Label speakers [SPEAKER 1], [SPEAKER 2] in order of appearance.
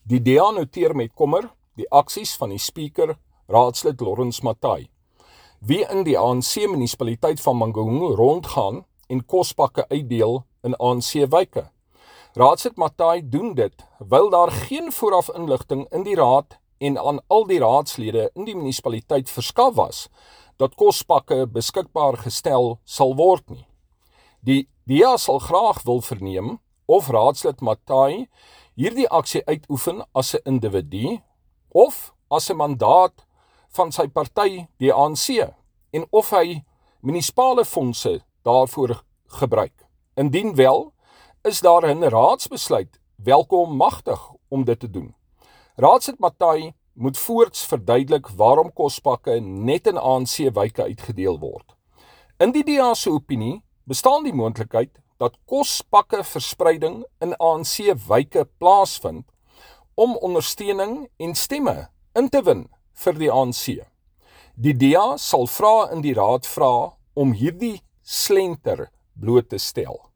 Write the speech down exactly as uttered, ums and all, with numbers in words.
[SPEAKER 1] Die D A noteer met kommer die aksies van die speaker, raadslid Lawrence Matai, wie in die A N C-munisipaliteit van Mangaung rondgaan en kospakke uitdeel in A N C-wyke. Raadslid Matai doen dit, wil daar geen vooraf inligting in die raad en aan al die raadslede in die munisipaliteit verskaf was, dat kospakke beskikbaar gestel sal word nie. Die D A sal graag wil verneem of raadslid Matai hierdie aksie uitoefen as 'n individu of as 'n mandaat van sy party, die A N C, en of hy munisipale fondse daarvoor gebruik. Indien wel, is daar 'n raadsbesluit welkom magtig om dit te doen. Raadslid Matai moet voorts verduidelik waarom kospakke net in A N C-wyke uitgedeel word. In die D A se opinie bestaan die moontlikheid dat kospakke verspreiding in A N C-wyke plaasvind om ondersteuning en stemme in te win vir die A N C. Die D A sal vra in die raad vra om hierdie slenter bloot te stel.